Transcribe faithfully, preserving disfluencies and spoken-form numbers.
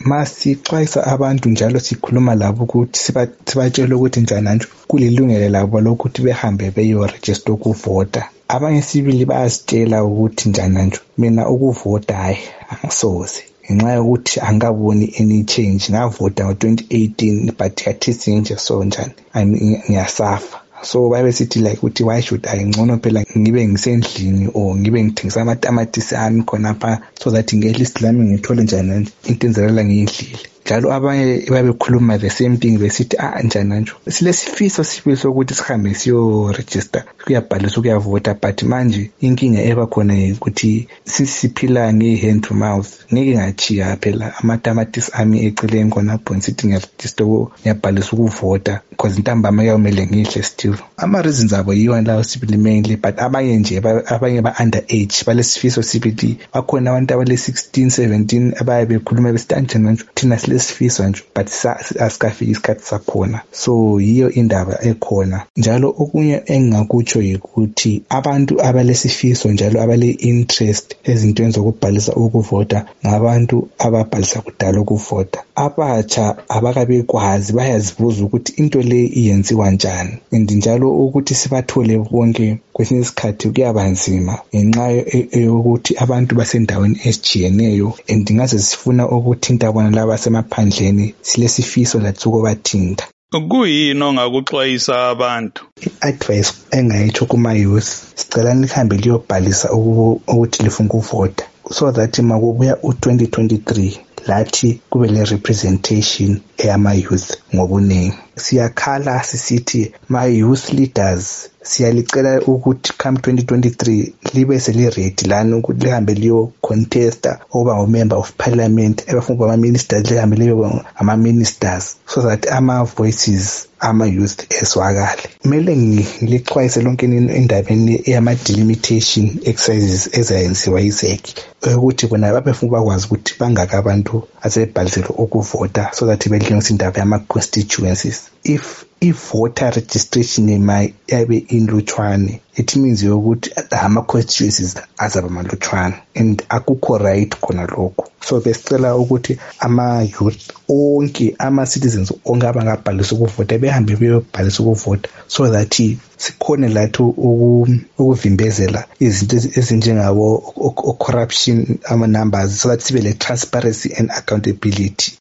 masixwayisa abantu njalo sikhuluma labo ukuthi sibatshela ukuthi njani kulilungelo labo lokuthi behambe beyo-register ukuvota. Abanye sibili bayasitshela ukuthi njani mina ukuvota hayi angisoze ngenxa yokuthi angaboni any change. Ngavota ngo-twenty eighteen but khathesi nje so njani ngiyasafa. So babe sithi like ukuthi why should I ngcono phela ngibe ngisendlini or ngibe ngithengisa amatamatisi ami khonapha so that at least lami ngithole njani into enzelela ngiyidlile. Njalo abanye babekhuluma the same thing besithi ah njani nje silesifiso sifiso ukuthi sihambe siyo register kuyabhalisa ukuyavota but manje inkinga eba khona ukuthi sisiphila nge-hand to mouth ngeke ngachiya phela amatamatisi ami eceleni khonapho ngithi ngiyaregister ngiyabhalisa ukuvota because intambama yawumele ngidle still. Ama reasons abo yiyo lawo sibili mainly but abanye nje abanye ba under age balesifiso sibili bakhona abantu abale sixteen seventeen abaye bekhuluma besithi nje thina lesifiswa nje but asikafiki isikhathi sakhona. So yiyo indaba ekhona. Njalo okunye engingakutsho ukuthi abantu abalesifiso njalo abale interest ezintweni zokubhalisa ukuvota ngabantu ababhalisa kudala ukuvota. Abatsha abakabekwazi bayazibuza ukuthi into le iyenziwa njani and njalo ukuthi sibathole bonke kwesinye isikhathi kuyabanzima ngenxa yokuthi abantu basendaweni ezijiyeneyo and ngaze sifuna ukuthinta bona laba semaphandleni silesifiso latsuko bathinta. Kuyini ongakuxwayisa abantu? I-advice engayitsho kuma-youth sicela lihambe liyobhalisa ukuthi lifuna ukuvota so that makubuya u-twenty twenty-three lathi kube le representation eyama-youth ngobuningi. Siyakhala sisithi ma-youth leaders siyalicela ukuthi come twenty twenty-three libe seli-ready lana ukuthi lihambe liyo contesta oba ngo-member of parliament ebafuna ama-ministers lihambe liyo ama-ministers so that ama-voices ama-youth eswakale. Kumele ngilixwayise lonke endabeni eyama-delimitation exercises ezayenziwa yi-Z E C ukuthi bona babefuna bakwazi ukuthi bangaka abantu asebebhalisele ukuvota so that bedlingisa indaba yama-constituencies. If i-voter registration may yabe inlutshwane it means ukuthi ama-constituencies azaba malutshwane and akukho right khona lokho. So besicela ukuthi ama-youth onke ama-citizens onke abangabhalisa ukuvota behambe beyobhalisa ukuvota so that sikhone lathi ukuvimbezela izinto ezinjengabo corruption ama-numbers so that sibe le transparency and accountability.